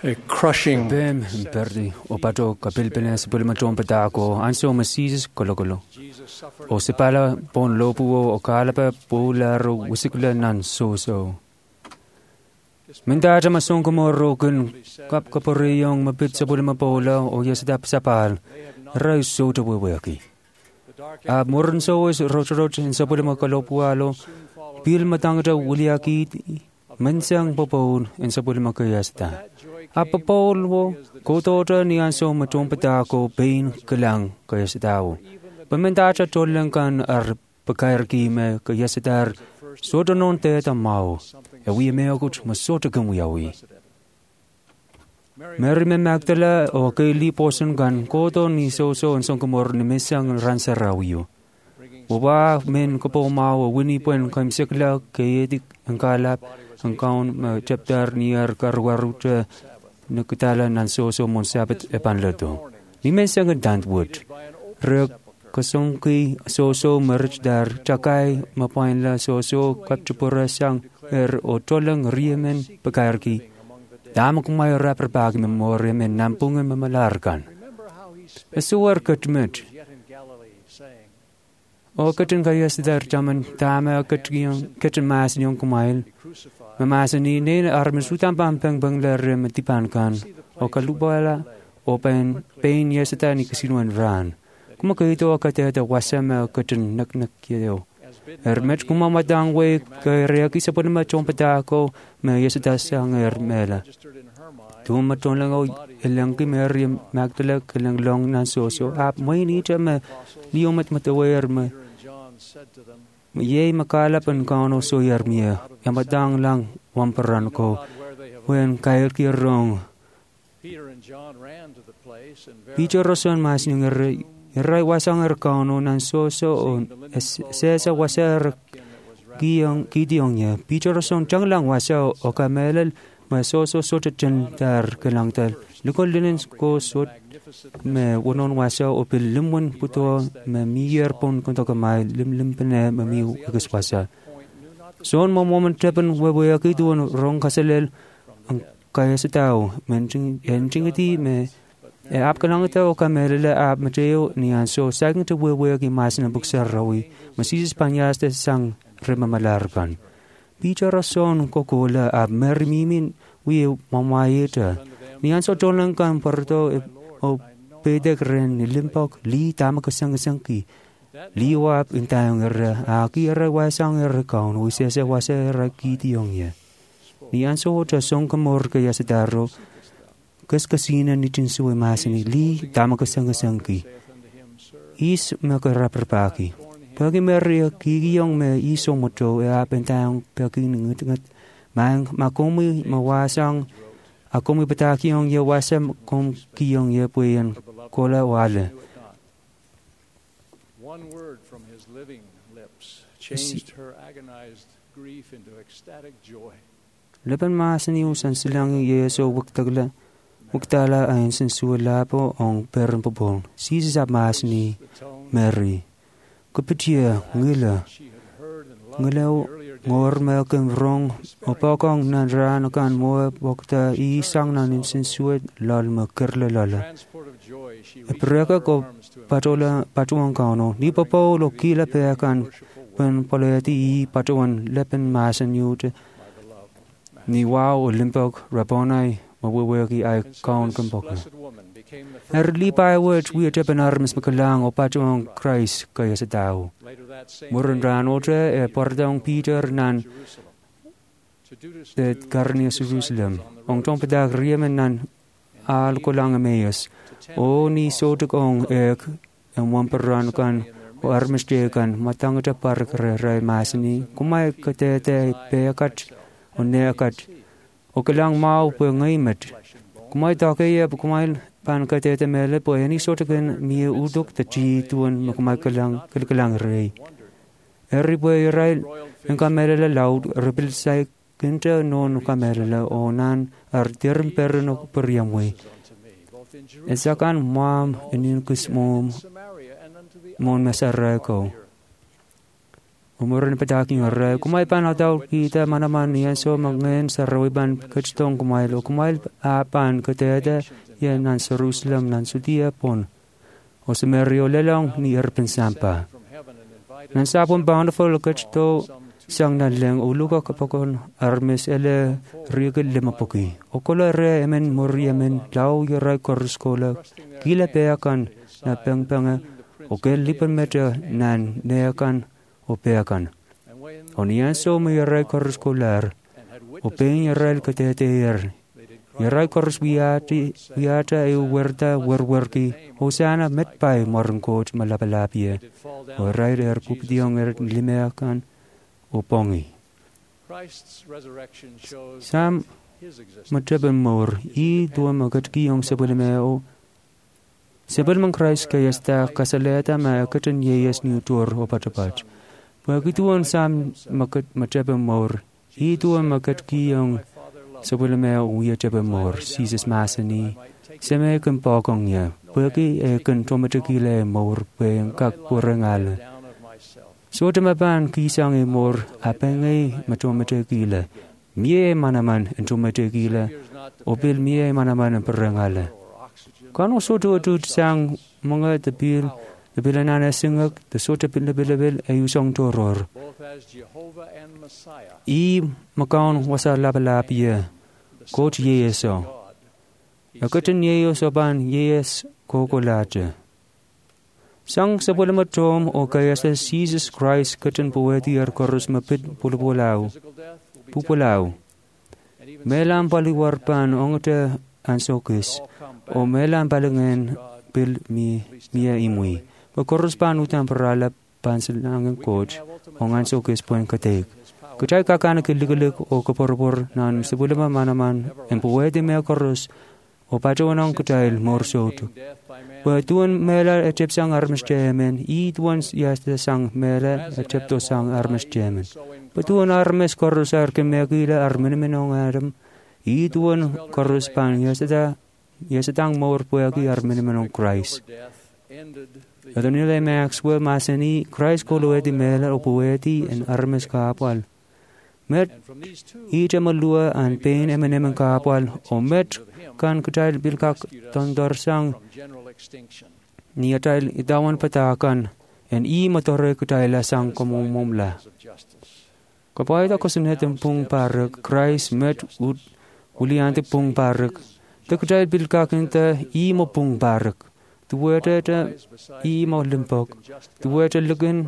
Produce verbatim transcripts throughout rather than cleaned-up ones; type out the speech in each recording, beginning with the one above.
a crushing Bem perdi o pato kapilpene sepul matom petako anso masis kolokolo. O sepala pon lopu o kalapa polaro wisikula nan so so. Minta jama song komoro kun kap kapori yung mapit sepul mapola o yasidap sapal rai so to weweki. A morn so is roch roch in sepul makalopualo bil matangja wuliaki mensang popon in sepul makayasta. Apapol wo kotora ni anso matom petako pain kelang kayasitao. Pementacha tolenkan ar pekairki me kayasidar sodonon te tamao. E wi me okuch masota kumwiawi. Mary me Magdala o kaili poson gan koto ni so so and sonkomor ni mesang ransarawiyo. Uba men kopo mao wini puen kam sekla kayedik angkalap angkaun ma chapter niar karwaruta Nukutala nan so so mon sabit epanledo. Ni mesang dantwood. Rek kosongki so so merch dar cakai mapain la so so kapchupura sang er o tolang riemen pekarki. Damak may rapper bag memori men nampungan mamalarkan. Esuar katmet. O katin kayas dar jaman tama katin katin mas nyong kumail. Mamasani ne armisutan pampang banglar matipankan o kalubala o pen pain yesata ni kasinuan ran. Kuma kaito akateta wasama katin nak nak yeo. Ermet kuma matang we kayaki sa panama chompatako me yesata sang ermela. Tumaton lang o ilang ki Mary Magdala kilang long na soso ap may ni chama liumat matawer me. Yei makalapan kano so yarmia yamatang lang wamperan ko when kair ki rong. Peter Roson mas yung ray wasang erkano nan so so on sesa wasar giyong gidiyong niya. Peter Roson chang lang wasa o kamelal ma so so so chen tar kelang tal likol linen ko so me wonon wasa o pil limun puto me miyer pon konto kamay lim lim pene me mi agus wasa son mo moment trepen webo yakitu on rong kaselel ang kaya sa tao menching enching iti me e ap kanang ito o kamelele ap mateo niyan so saging to webo yaki mas na buksar rawi masisis panyas te sang remamalarkan Peter Roson kokola ap mermimin wi mamayeta niyan so tolang kan parto o pedek ren limpok li tama kasang sangki li wap intayong era aki era wasang era kaun wisese wasa era kitiyong ye niyan so ta song kamor kaya sa daro kas kasina ni tinsuwe masini li tama kasang sangki is makarapapaki pagi meria kigiyong me iso moto e apentayong pagi ngut ngut mang makomi mawasang ako may pataki yung yawasam kung kiyong yapuyan kola wala. One word from his living lips changed her agonized grief into ecstatic joy. Laban maasan yusan silang yeso waktagla waktala ayon sensuala po ang peran popong sisisap maasan ni Mary. Kapitiya ngila ngalaw ngor melkem rong opakong nanran kan mo wakta isang nanin sensuet lal makerla lala epreka ko patola patuan kano ni papo lo kila pekan pen poleti patuan lepen masan yute ni wow olympic raponai maweweki ai kaun kampoka erli pai words we tepen armes makalang o patuan Christ kaya sa tao Murun ranotre e pardong Peter nan de karnia Jerusalem. Ong tong pedag riemen nan al kolang Emmaus. O ni sotuk ong ek ang wamperan kan o armeste kan matang ta par kare masni kumai katete pekat o nekat o kelang mau pe ngaimet. Kumai ta kaya kumai pan katete mele po ni sotuk kan mi uduk ta chi tuan kumai kelang kelang rei. Eri boy rail en kamera laud repil sai kenta non kamera onan arterm perno periamwe esakan mam enin kus mom mon masarako umurin padaking ore kumai pan ataw kita manaman yan so magnen sa rawiban kachitong kumail o kumail apan kateda yan nan sa Jerusalem nan sudia pon o sa Mario lelong ni erpen sampa nan sapon bountiful kachito sang nan leng uluka kapakon armes ele rigel lemapoki o kola re emen mori emen lau yorai korskola gila peakan na pengpenga o kel lipan meja nan neakan o peakan. O niyan so may yaray korus kolar, o peng yaray kateteer. Yaray korus wiyati, wiyata ay werta werwerki, o sana metpay morang coach malapalapia, o yaray er pupidiyong er limeakan, o pongi. Sam matyaban mor, i duwa magatgiyong sabulimeo, Sebelum Christ kaya sta kasaleta ma katan yeyes ni tur o patapat. Pagituan sam makat matebe mor. Ituan makat kiyong sebelum me uya tebe mor. Jesus masani. Seme kan pagong niya. Pagi e kan tomatikile mor peng kak purangal. So tamaban kisang e mor apenge matomatikile. Mie manaman entomatikile. Obil mie manaman purangal. Kano soto tu sang mga tabil tabilan na singak the soto pil tabil ay usang toror. I makaon wasa lapalapia coach yeso. Akatin yeso ban yes kokolate. Sang sa pulamatom o kaya sa Jesus Christ katan puwede ar korus mapit pulupulaw. Pupulaw. Melam paliwarpan ongta ansokis. O melan palangan bil mi mia imui. Pakorus pan utang peralap panselangan coach o nganso kes poin katek. Kucai kakana kilik-kilik o kaporpor nan sebelum manaman en puwede mea korus o pacawanang kucail morsotu. Patuan mela ecep sang armas jemen, i tuan yasta sang mela ecep to sang armas jemen. Patuan armas korus arke megila armen menong adam, i tuan korus pan yasta Yesetang mawar puagi armen menong Christ. Ito nila Maxwell masani Christ ko luwedi mela o puwedi en armes kapal. Met ita malua an pain emenemen kapal o met kan kutail bilkak tondorsang ni atail itawan patakan en i matore kutail sang komumumla. Kapay ako sunhetem pung parak Christ met ud uliante pung parak. Tekudai bilka kinta i mo pung barak. Tuweta ta i mo limpok. Tuweta lugan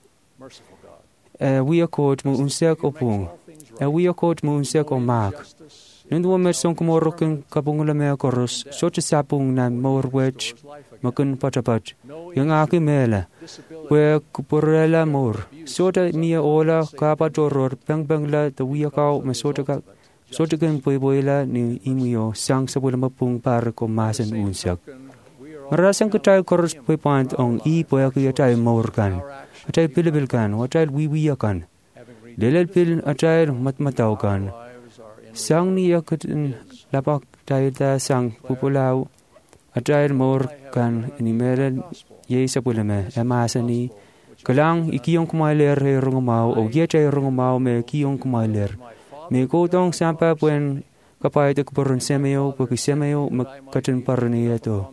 we are called mo unsek o pung. We are called mo unsek o mak. Nunduwa met song kumorokin kapungula mea koros. Sote sapung na morwech makun patapat. Yang aki mela. We kupurela mor. Sote mia ola kapatoror peng pengla ta we are kau me sote ka. So tegan boy-boyla ni imiyo sang sa bulang mapung para ko masan unsak. Marasang katay koros pipant ong i poya kaya tayo maurkan. Atay pilibilkan, atay wiwiyakan. Lelel pil atay matmataw kan. Sang niya katin lapak tayo ta sang pupulaw. Atay maurkan inimelan yay sa bulame emasan ni. Kalang ikiyong kumailer ay rungumaw o giyatay rungumaw may ikiyong kumailer. May kutong sampa puen kapay ito kaparun semeo pagi semeo magkatan paraniya ito.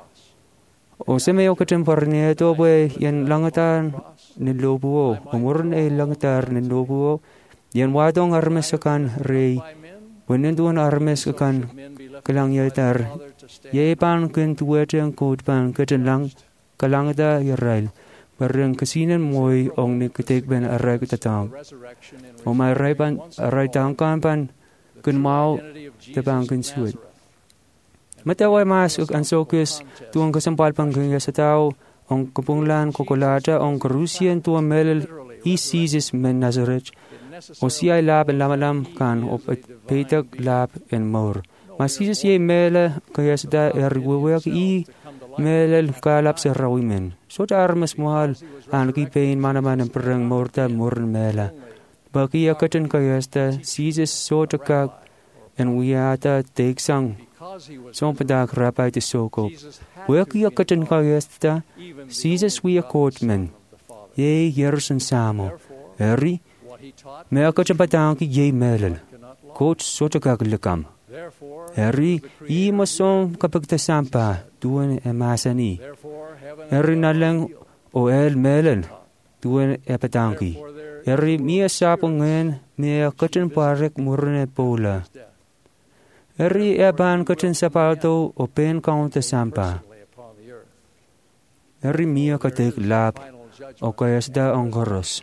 O semeo katan paraniya ito pwe yan langatan nilobuo. Umurun ay langatar nilobuo. Yan wadong armes akan rey. Wenenduan armes akan kalangyatar. Yepan kin tuwete ang kutpan katan lang kalangata yarail. Parang kasinan mo'y ong nikatik ben aray katatang. O may aray pan, aray tangkan pan, kunmao, tapang kunsuit. Mataway mas ug ansokis, tuwang kasampal pang gaya sa tao, ong kapunglan kukulata, ong karusian tuwang melel, isisis men Nazareth, o siya'y lab en lamalam kan, o petag lab en maur. Masisis ya'y mele, kaya sa da erwiwag i, melel kalap sa rawimen. So ta armas mahal an kipain manaman ang perang morta murn mela. Baki akatan kayasta Jesus so ta kag en wiyata tegsang. So padak rapay ti soko. Baki akatan kayasta Jesus we a courtman. Ye yerson samo. Eri, me akacha patangki ye melel. Coach socha kaglekam. Eri, i masom kapagta sampa tuan e masani. Eri nalang o el melel tuan e patangki. Eri mia sapungan me akachan parek murne pola. Eri e ban kachan sapato o pen kaunta sampa. Eri mia katek lap o kayasda ang koros.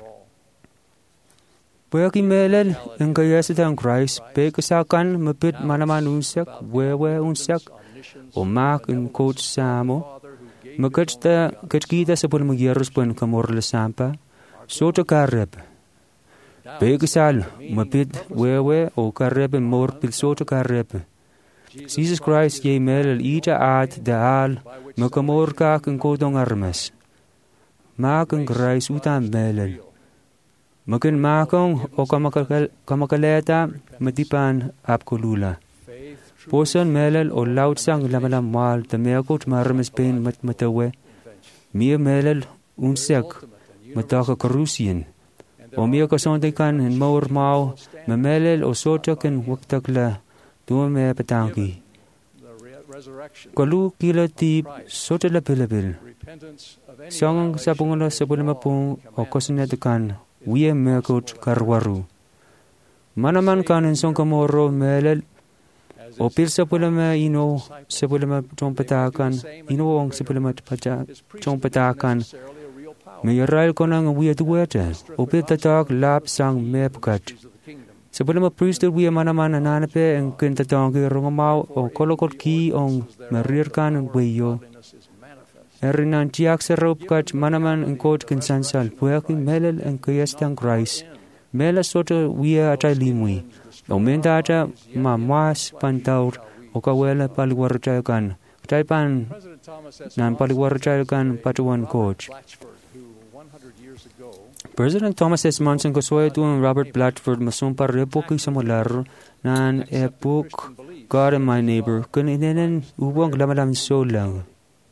Pwaki melel ang kayasda ang Christ, pe kasakan mapit manaman unsak, wewe unsak, o mak ang coach samo, makachta kachkita sa pula magyaros pun kamorla sampa, soto kareb. Pe kasal mapit wewe o kareb ang mor pil soto kareb. Jesus Christ ye melel ita at daal, makamor ka ang kodong armas. Mak ang Christ utam melel. Makin makong o kamakaleta matipan apkulula. Posan melel o laut sang lamalam mal tameakot maramas pain mat matawe. Mia melel unsak mataka karusien. O mia kasontekan en maur mau mamelel o sotakan waktakla tuwa me patangki. Kalu kila tip sotala pilabil. Sangang sapungala sabulamapung o kasinatakan Wia mekut karwaru. Manaman kanin song kamoro melel. O pil sa pulama ino sa pulama chong patakan. Ino ang sa pulama chong patakan. Mayarail ko nang wia duwete. O pil tatak lap sang mepkat. Sa pulama priesthood wia manaman ananape ang kintatangki rongamaw o kolokot ki ang marirkan ang wiyo. Erinan tiak serup kat manaman ang coach kinsansal puaki melel ang kayastang Christ. Mela soto wia atay limwi. O menta ata mamas pantaur o kawela paliwarchayakan. Atay pan nan paliwarchayakan patuan coach. President Thomas S. Monson kasoy tuang Robert Blatchford masumpar repoki sa malar nan epok God and my neighbor kun inenen ubang lamalam so lang.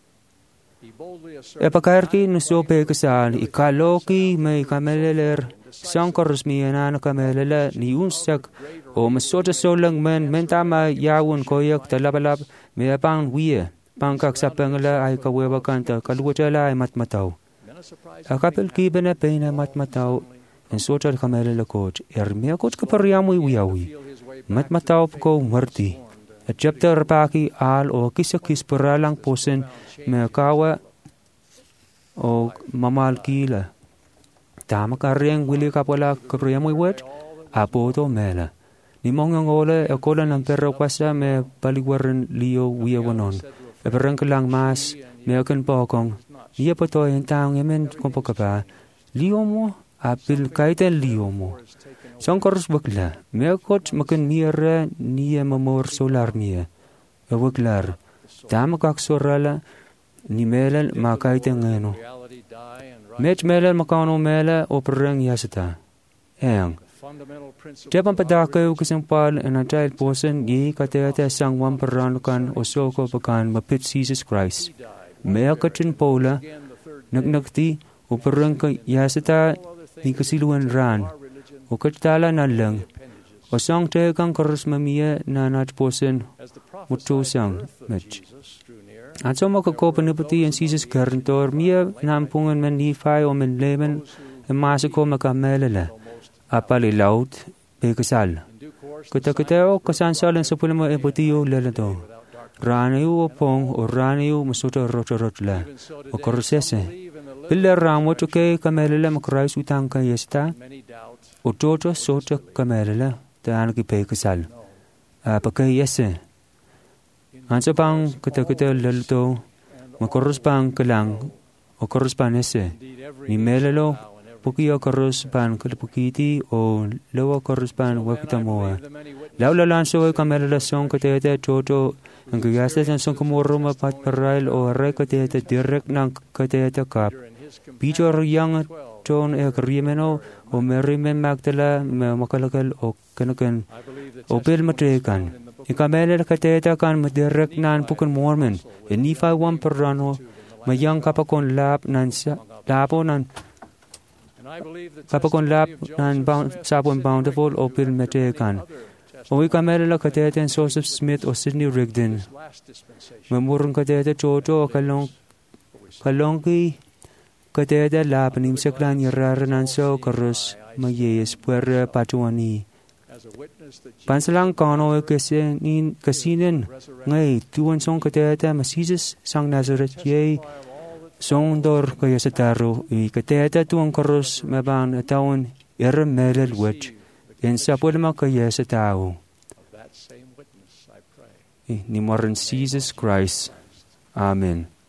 Epakarki nusope kasal ikaloki may kameleler sangkors miyana na kamelela ni unsak o masota solang men mentama yawon koyak talabalab may pang wiye pangkak sa pangala ay kawewa kanta kaluwatala ay matmataw. Akapel kiba na pay na matmataw ang sota kamelela coach ermiya coach kapariyamoy wiyawi matmataw ko murti at jabta rapaki al o kisakis paralang posen may kawa o mamal kila. Tama karyang wili kapwala karyamoy wet, apo to mela. Ni mong ngole e kola ng perro kwasa me paligwaran liyo wiyawanon. E perang kalang mas, me akan pokong. Iya pa to yung taong yamen kung pagkapa. Liyo mo, apil kaiten liyo mo. Sang karos bakla, me akot makan miyara niya mamor solar miya. E waklar, tama kaksorala, ni melal makaita ngeno. Met melal makano mela o perang yasata. Eng. Japan padakaw kasampal ang natal posen gi katayata sang wamparanukan o soko pakan mapit Jesus Christ. Mea kachin pola, nagnagti o perang yasata ni kasiluan ran. O katala na lang. O sang tegang karos mamiya na nat posen muto sang mech. At so makakopan na pati ang Jesus karantor, miya nampungan man hifay o man leman, ang masako makamelala, apalilaut, pekasal. Kata-katao kasansalan sa pula mo epatiyo lalato. Ranayo o pong o ranayo masuta rota-rotla, o korosese. Pila ramot o kay kamelala makarais utang kayesta, o toto sota kamelala, taan ki pekasal. Apakayese. Ansa pang kata-kata lalito, makoros pang kalang, o koros pan ese, ni melalo, puki o koros pan kalapukiti, o lawa koros pan wakitamoa. Lau lalanso ay kamelalasong katayata choto, ang gayastas ang song kamuro mapatparail o aray katayata direct ng katayata kap. Picho riyang chon e karimeno, o merimen magdala, makalakal o kanakan, o pil matrekan. Ikamela kateta kan madirek nan pukun mormen. Inifa wan perano mayang kapakon lap nan lapo nan kapakon lap nan sabon bountiful o pil metekan. Owi kamela kateten Joseph Smith o Sidney Rigdon. Memurun katete Jojo o kalong kalongki katete lap nimseklan yararan so karus mayes puer patuani. Pansalang kano e kasinin kasinin ngay tuan song katete masisis sang Nazareth ye song dor kaya sa taro i katete tuan karus maban atawan era melel wet en sa pulma kaya sa tao. Ni moran Jesus Christ. Amen.